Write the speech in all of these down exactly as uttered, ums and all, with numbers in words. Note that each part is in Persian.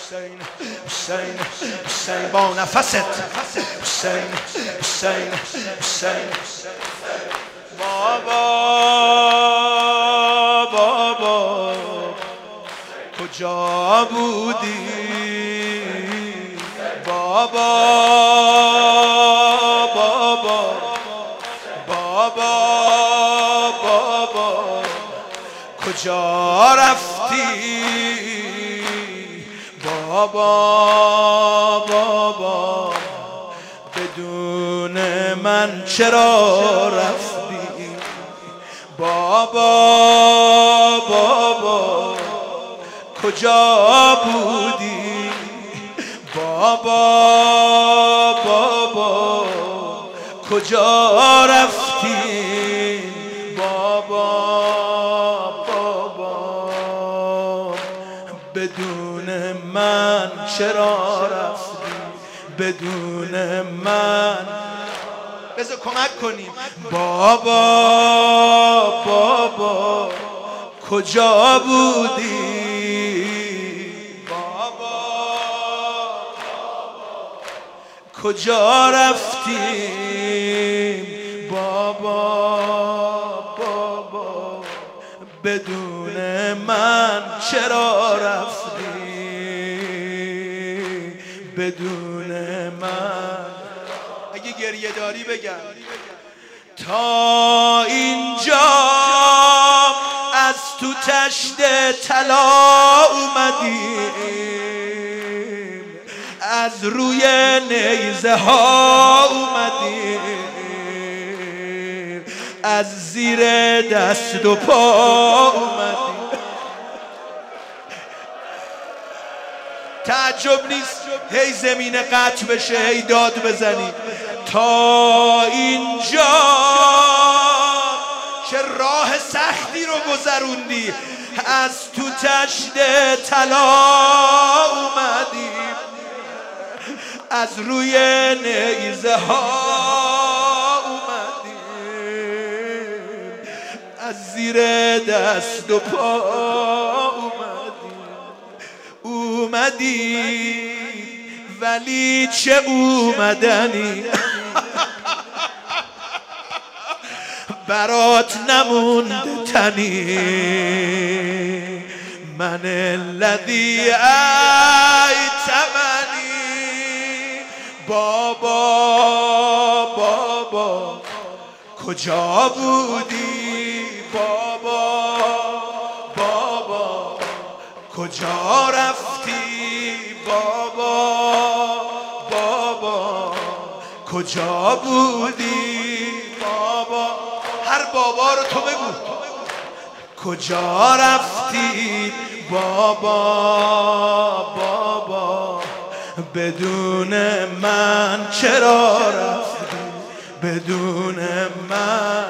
حسین حسین حسین با نفست حسین حسین حسین بابا بابا کجا بودی بابا بابا بابا بابا کجا رفتی بابا بابا بدون من چرا رفتی بابا بابا کجا بودی بابا بابا کجا رفتی بابا بابا بدون من چرا رفتی بدون من بذار کمک کنیم بابا بابا کجا بودی بابا کجا رفتی بابا بابا بدون من چرا رفتی بدون من اگه گریه داری بگم تا اینجا از تو تشت طلا اومدیم از روی نیزه ها اومدیم از زیر دست و پا اومدیم تعجب نیست هی زمین قطع بشه هی داد بزنی تا اینجا چه راه سختی رو گذروندی از تو تشت طلا اومدیم از روی نیزه ها اومدیم از زیر دست و پا اومدیم اومدی ولی چه اومدنی برات نمونده تنی من الذی ایتمنی بابا بابا کجا بودی بابا بابا کجا رفتی بابا بابا کجا بودی بابا هر بابا رو تو بگو کجا رفتی بابا بابا بدون من چرا رفتی بدون من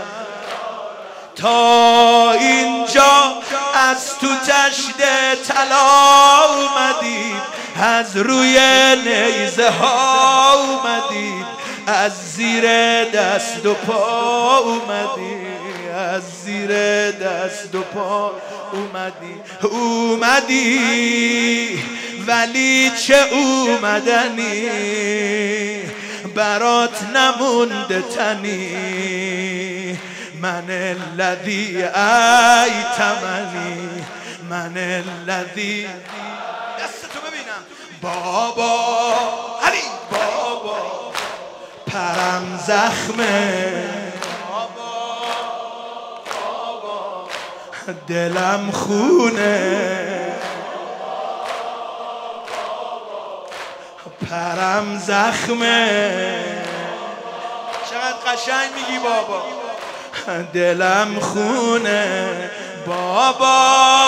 تا اینجا از تو تشت طلا اومدیم از روی نیزه ها اومدیم از زیر دست و پا اومدی از زیر دست و پا اومدی اومدی ولی چه اومدنی برات نمونده تنی من الذی ایتمنی من الذی دستتو ببینم بابا علی بابا پرم زخمه بابا بابا دلم خونه پرم زخمه چقدر قشنگ میگی بابا دلم خونه بابا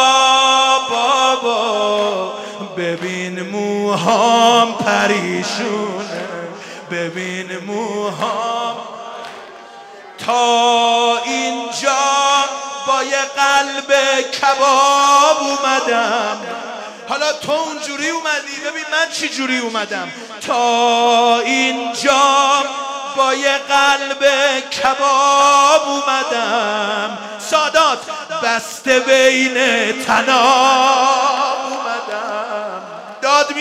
بابا ببین موهام پریشونه ببین موهام تا اینجا با یه قلب کباب اومدم حالا تو اونجوری اومدی ببین من چی جوری اومدم تا اینجا با یه قلب کباب اومدم سادات بسته بین تناب اومدم داد